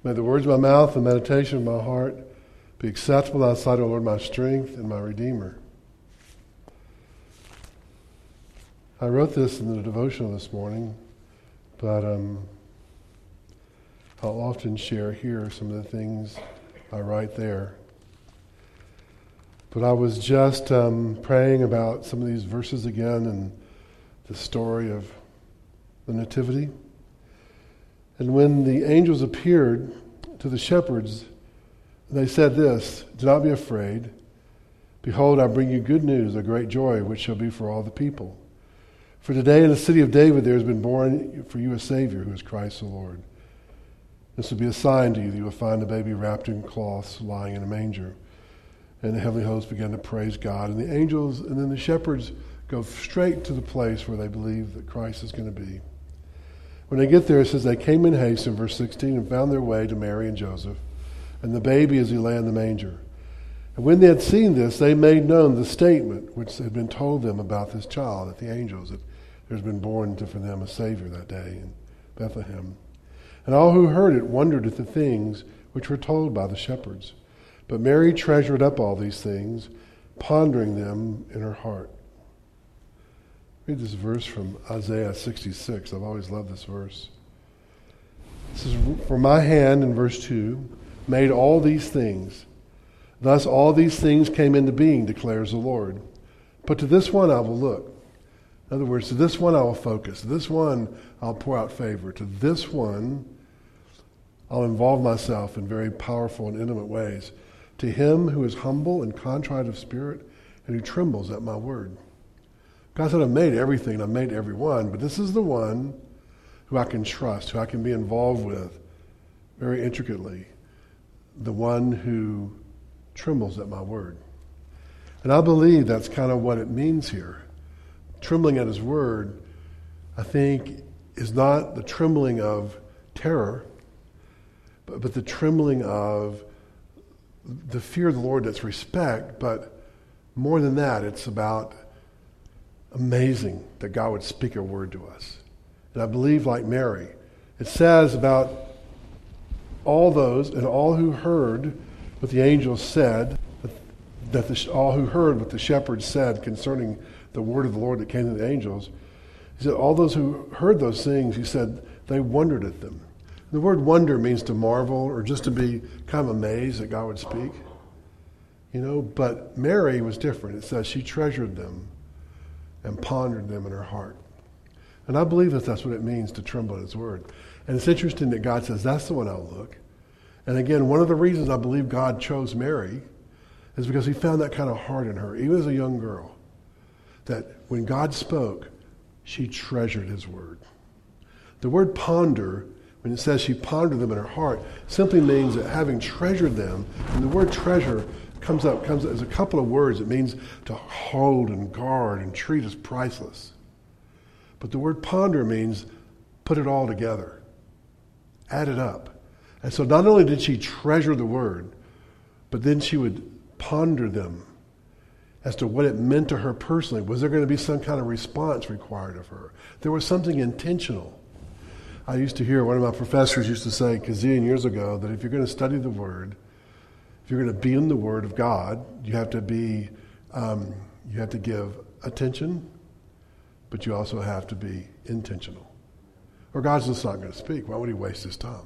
May the words of my mouth and meditation of my heart be acceptable outside, O Lord, my strength and my Redeemer. I wrote this in the devotional this morning, but I'll often share here some of the things I write there. But I was just praying about some of these verses again and the story of the Nativity. And when the angels appeared to the shepherds, they said this, "Do not be afraid. Behold, I bring you good news, a great joy, which shall be for all the people. For today in the city of David there has been born for you a Savior, who is Christ the Lord. This will be a sign to you that you will find a baby wrapped in cloths, lying in a manger." And the heavenly hosts began to praise God. And the angels, and then the shepherds go straight to the place where they believe that Christ is going to be. When they get there, it says they came in haste in verse 16 and found their way to Mary and Joseph, and the baby as he lay in the manger. And when they had seen this, they made known the statement which had been told them about this child at the angels, that there's been born for them a Savior that day in Bethlehem. And all who heard it wondered at the things which were told by the shepherds. But Mary treasured up all these things, pondering them in her heart. Read this verse from Isaiah 66. I've always loved this verse. It says, "For my hand," in verse 2, "made all these things. Thus all these things came into being, declares the Lord. But to this one I will look." In other words, to this one I will focus. To this one I'll pour out favor. To this one I'll involve myself in very powerful and intimate ways. To him who is humble and contrite of spirit and who trembles at my word. God said, I've made everything, I've made everyone, but this is the one who I can trust, who I can be involved with very intricately. The one who trembles at my word. And I believe that's kind of what it means here. Trembling at his word, I think, is not the trembling of terror, but the trembling of the fear of the Lord, that's respect, but more than that, it's about amazing that God would speak a word to us. And I believe, like Mary, it says about all those and all who heard what the angels said, all who heard what the shepherds said concerning the word of the Lord that came to the angels. He said, all those who heard those things, he said, they wondered at them. The word wonder means to marvel or just to be kind of amazed that God would speak. But Mary was different. It says she treasured them and pondered them in her heart. And I believe that that's what it means to tremble at his word. And it's interesting that God says, that's the one I'll look. And again, one of the reasons I believe God chose Mary is because he found that kind of heart in her, even as a young girl, that when God spoke, she treasured his word. The word ponder, when it says she pondered them in her heart, simply means that having treasured them, and the word treasure comes as a couple of words. It means to hold and guard and treat as priceless. But the word ponder means put it all together, add it up. And so not only did she treasure the word, but then she would ponder them as to what it meant to her personally. Was there going to be some kind of response required of her? There was something intentional. I used to hear one of my professors used to say a gazillion years ago that if you're going to study the word, if you're going to be in the word of God, you have to give attention, but you also have to be intentional. Or God's just not going to speak. Why would he waste his time?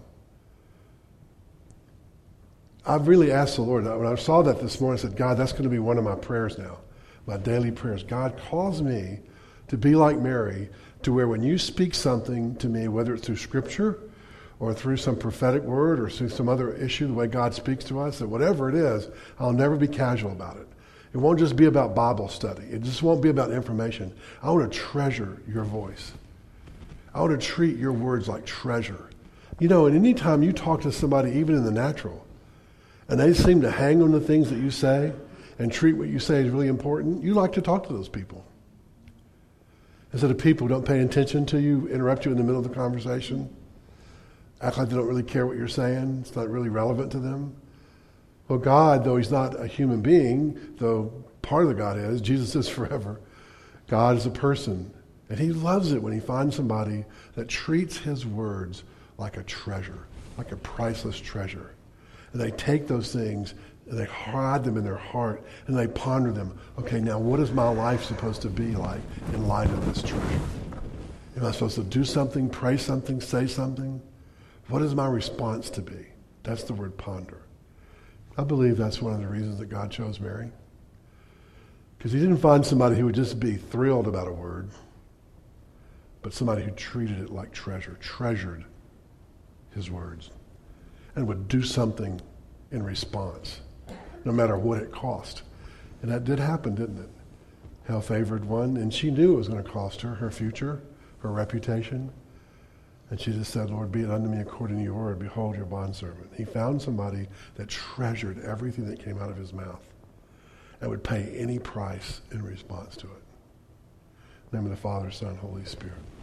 I've really asked the Lord, when I saw that this morning, I said, God, that's going to be one of my prayers now, my daily prayers. God, cause me to be like Mary, to where when you speak something to me, whether it's through Scripture or through some prophetic word or through some other issue, the way God speaks to us, that whatever it is, I'll never be casual about it. It won't just be about Bible study. It just won't be about information. I want to treasure your voice. I want to treat your words like treasure. And any time you talk to somebody, even in the natural, and they seem to hang on the things that you say and treat what you say as really important, you like to talk to those people. Instead of people who don't pay attention to you, interrupt you in the middle of the conversation, act like they don't really care what you're saying, it's not really relevant to them. Well, God, though he's not a human being, though part of the God is, Jesus is forever, God is a person. And he loves it when he finds somebody that treats his words like a treasure, like a priceless treasure. And they take those things and they hide them in their heart and they ponder them. Okay, now what is my life supposed to be like in light of this treasure? Am I supposed to do something, pray something, say something? What is my response to be? That's the word ponder. I believe that's one of the reasons that God chose Mary. Because he didn't find somebody who would just be thrilled about a word, but somebody who treated it like treasure, treasured his words, and would do something in response, no matter what it cost. And that did happen, didn't it? Hell favored one, and she knew it was going to cost her, her future, her reputation. And she just said, Lord, be it unto me according to your word. Behold your bondservant. He found somebody that treasured everything that came out of his mouth and would pay any price in response to it. In the name of the Father, Son, Holy Spirit.